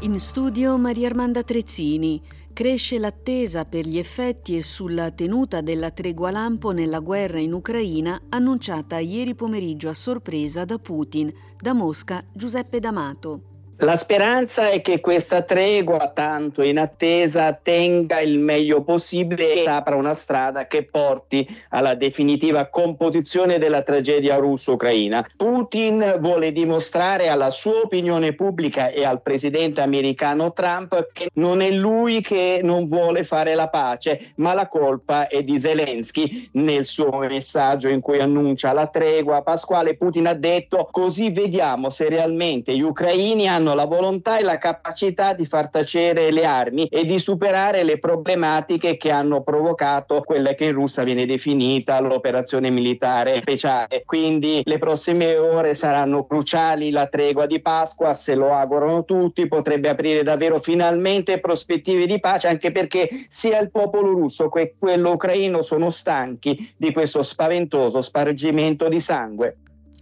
In studio Maria Armanda Trezzini. Cresce l'attesa per gli effetti e sulla tenuta della tregua lampo nella guerra in Ucraina, annunciata ieri pomeriggio a sorpresa da Putin. Da Mosca, Giuseppe D'Amato. La speranza è che questa tregua, tanto in attesa, tenga il meglio possibile e apra una strada che porti alla definitiva composizione della tragedia russo-ucraina. Putin vuole dimostrare alla sua opinione pubblica e al presidente americano Trump che non è lui che non vuole fare la pace, ma la colpa è di Zelensky. Nel suo messaggio in cui annuncia la tregua pasquale, Putin ha detto: così vediamo se realmente gli ucraini hanno la volontà e la capacità di far tacere le armi e di superare le problematiche che hanno provocato quella che in Russia viene definita l'operazione militare speciale. Quindi le prossime ore saranno cruciali. La tregua di Pasqua, se lo augurano tutti, potrebbe aprire davvero finalmente prospettive di pace, anche perché sia il popolo russo che quello ucraino sono stanchi di questo spaventoso spargimento di sangue.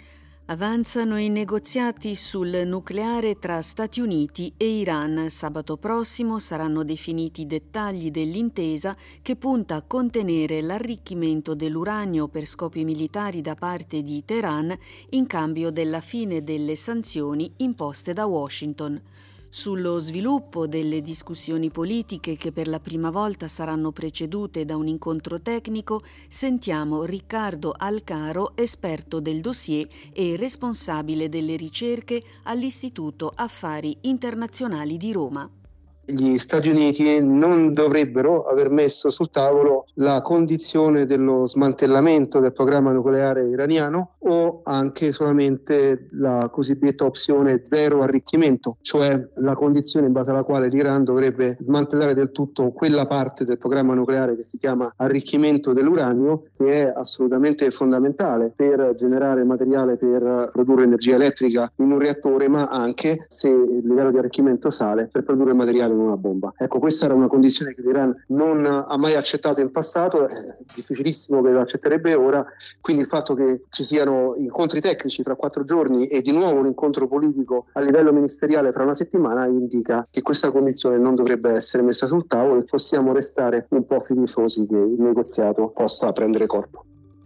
Avanzano i negoziati sul nucleare tra Stati Uniti e Iran. Sabato prossimo saranno definiti i dettagli dell'intesa che punta a contenere l'arricchimento dell'uranio per scopi militari da parte di Teheran in cambio della fine delle sanzioni imposte da Washington. Sullo sviluppo delle discussioni politiche che per la prima volta saranno precedute da un incontro tecnico, sentiamo Riccardo Alcaro, esperto del dossier e responsabile delle ricerche all'Istituto Affari Internazionali di Roma. Gli Stati Uniti non dovrebbero aver messo sul tavolo la condizione dello smantellamento del programma nucleare iraniano o anche solamente la cosiddetta opzione zero arricchimento, cioè la condizione in base alla quale l'Iran dovrebbe smantellare del tutto quella parte del programma nucleare che si chiama arricchimento dell'uranio, che è assolutamente fondamentale per generare materiale per produrre energia elettrica in un reattore, ma anche, se il livello di arricchimento sale, per produrre materiale una bomba. Ecco, questa era una condizione che l'Iran non ha mai accettato in passato, è difficilissimo che lo accetterebbe ora, quindi il fatto che ci siano incontri tecnici tra 4 giorni e di nuovo un incontro politico a livello ministeriale fra una settimana indica che questa condizione non dovrebbe essere messa sul tavolo e possiamo restare un po' fiduciosi che il negoziato possa prendere corpo.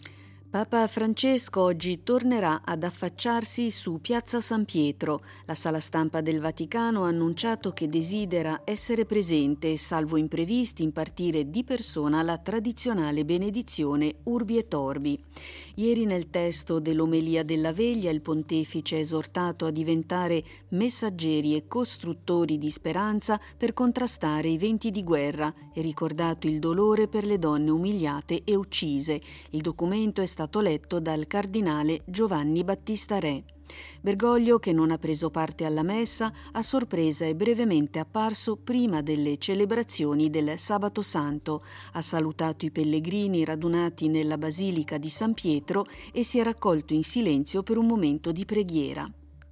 Papa Francesco oggi tornerà ad affacciarsi su Piazza San Pietro. La sala stampa del Vaticano ha annunciato che desidera essere presente e, salvo imprevisti, impartire di persona la tradizionale benedizione Urbi et Orbi. Ieri nel testo dell'omelia della veglia il pontefice ha esortato a diventare messaggeri e costruttori di speranza per contrastare i venti di guerra e ricordato il dolore per le donne umiliate e uccise. Il documento è stato letto dal cardinale Giovanni Battista Re. Bergoglio, che non ha preso parte alla messa, a sorpresa è brevemente apparso prima delle celebrazioni del Sabato Santo, ha salutato i pellegrini radunati nella Basilica di San Pietro e si è raccolto in silenzio per un momento di preghiera.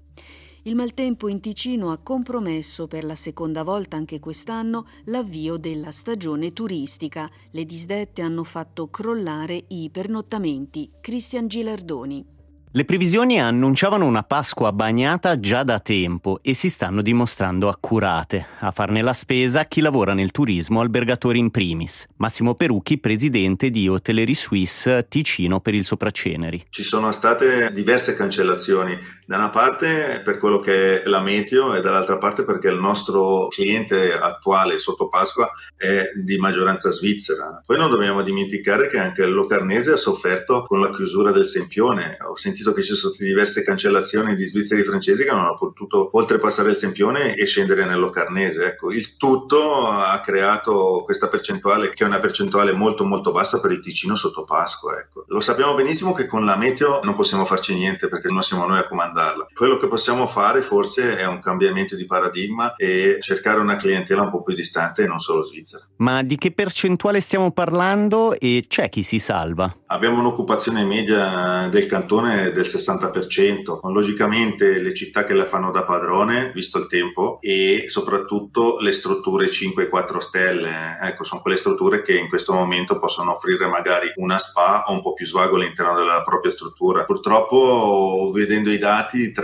Il maltempo in Ticino ha compromesso per la seconda volta anche quest'anno l'avvio della stagione turistica. Le disdette hanno fatto crollare i pernottamenti. Cristian Gilardoni. Le previsioni annunciavano una Pasqua bagnata già da tempo e si stanno dimostrando accurate. A farne la spesa chi lavora nel turismo, albergatori in primis. Massimo Perucchi, presidente di Hotellerie Suisse Ticino per il Sopraceneri. Ci sono state diverse cancellazioni, da una parte per quello che è la meteo e dall'altra parte perché il nostro cliente attuale sotto Pasqua è di maggioranza svizzera. Poi non dobbiamo dimenticare che anche il Locarnese ha sofferto con la chiusura del Sempione. Ho sentito che ci sono state diverse cancellazioni di svizzeri francesi che non hanno potuto oltrepassare il Sempione e scendere nel Locarnese. Ecco, il tutto ha creato questa percentuale che è una percentuale molto molto bassa per il Ticino sotto Pasqua. Ecco. Lo sappiamo benissimo che con la meteo non possiamo farci niente perché non siamo noi a comandarla. Quello che possiamo fare forse è un cambiamento di paradigma e cercare una clientela un po' più distante e non solo svizzera. Ma di che percentuale stiamo parlando e c'è chi si salva? Abbiamo un'occupazione media del cantone del 60%, logicamente le città che la fanno da padrone, visto il tempo, e soprattutto le strutture 5 e 4 stelle, ecco, sono quelle strutture che in questo momento possono offrire magari una spa o un po' più svago all'interno della propria struttura. Purtroppo, vedendo i dati, 3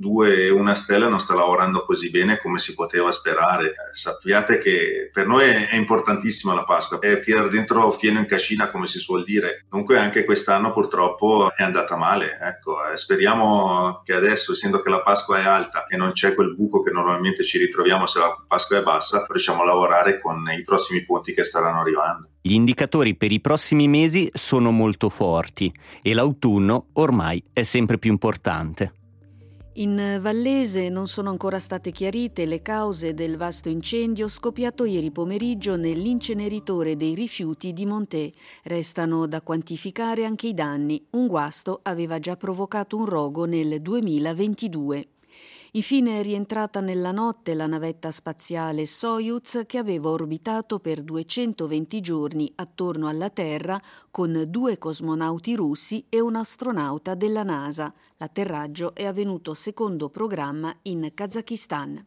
2 e 1 stella non sta lavorando così bene come si poteva sperare. Sappiate che per noi è importantissima la Pasqua, è tirare dentro fieno in cascina, come si suol dire. Comunque anche quest'anno purtroppo è andata male. Ecco, speriamo che adesso, essendo che la Pasqua è alta e non c'è quel buco che normalmente ci ritroviamo se la Pasqua è bassa, riusciamo a lavorare con i prossimi ponti che staranno arrivando. Gli indicatori per i prossimi mesi sono molto forti e l'autunno ormai è sempre più importante. In Vallese non sono ancora state chiarite le cause del vasto incendio scoppiato ieri pomeriggio nell'inceneritore dei rifiuti di Montè. Restano da quantificare anche i danni. Un guasto aveva già provocato un rogo nel 2022. Infine è rientrata nella notte la navetta spaziale Soyuz che aveva orbitato per 220 giorni attorno alla Terra con 2 cosmonauti russi e un astronauta della NASA. L'atterraggio è avvenuto secondo programma in Kazakistan.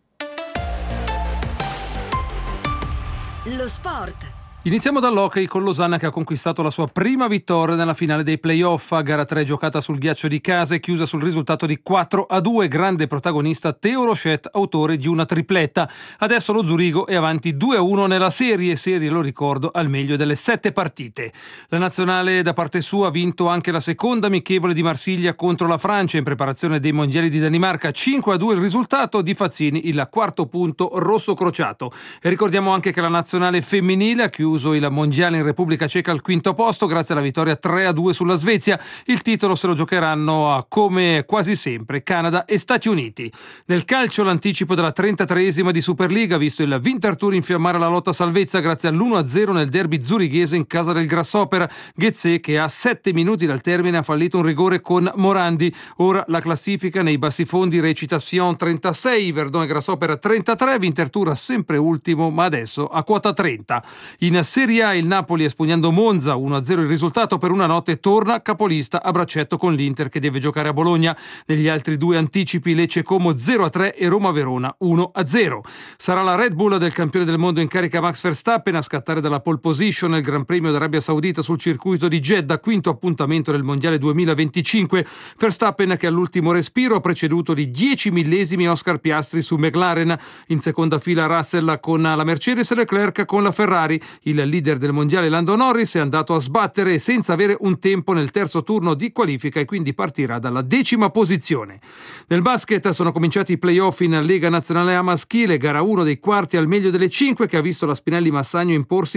Lo sport. Iniziamo dall'hockey con Losanna che ha conquistato la sua prima vittoria nella finale dei play-off. A gara 3 giocata sul ghiaccio di casa e chiusa sul risultato di 4-2. Grande protagonista Theo Rochette, autore di una tripletta. Adesso lo Zurigo è avanti 2-1 nella serie, lo ricordo, al meglio delle 7 partite. La nazionale da parte sua ha vinto anche la seconda amichevole di Marsiglia contro la Francia in preparazione dei mondiali di Danimarca. 5-2 il risultato, di Fazzini il 4º punto rosso crociato. E ricordiamo anche che la nazionale femminile ha chiuso il mondiale in Repubblica Ceca al 5º posto grazie alla vittoria 3-2 sulla Svezia. Il titolo se lo giocheranno come quasi sempre Canada e Stati Uniti. Nel calcio l'anticipo della 33esima di Superliga ha visto il Winterthur infiammare la lotta salvezza grazie all'1-0 nel derby zurighese in casa del Grasshopper. Ghezze, che a 7 minuti dal termine ha fallito un rigore con Morandi. Ora la classifica nei bassifondi recita Sion 36, Verdon e Grasshopper 33, Winterthur sempre ultimo ma adesso a quota 30. In Serie A il Napoli, espugnando Monza 1-0 il risultato, per una notte torna capolista a braccetto con l'Inter che deve giocare a Bologna. Negli altri 2 anticipi Lecce Como 0-3 e Roma Verona 1-0. Sarà la Red Bull del campione del mondo in carica Max Verstappen a scattare dalla pole position nel Gran Premio d'Arabia Saudita sul circuito di Jeddah, 5º appuntamento del mondiale 2025. Verstappen che all'ultimo respiro ha preceduto di 10 millesimi Oscar Piastri su McLaren. In seconda fila Russell con la Mercedes e Leclerc con la Ferrari. Il leader del mondiale Lando Norris è andato a sbattere senza avere un tempo nel terzo turno di qualifica e quindi partirà dalla 10ª posizione. Nel basket sono cominciati i play-off in Lega Nazionale A maschile, gara 1 dei quarti al meglio delle 5 che ha visto la Spinelli Massagno imporsi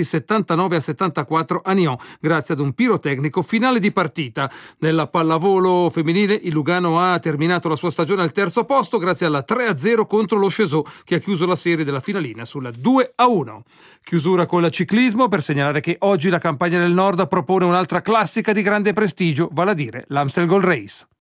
79-74 a Nyon grazie ad un pirotecnico finale di partita. Nella pallavolo femminile il Lugano ha terminato la sua stagione al terzo posto grazie alla 3-0 contro lo Cheseaux che ha chiuso la serie della finalina sulla 2-1. Chiusura con la ciclismo per segnalare che oggi la Campagna del Nord propone un'altra classica di grande prestigio, vale a dire l'Amstel Gold Race.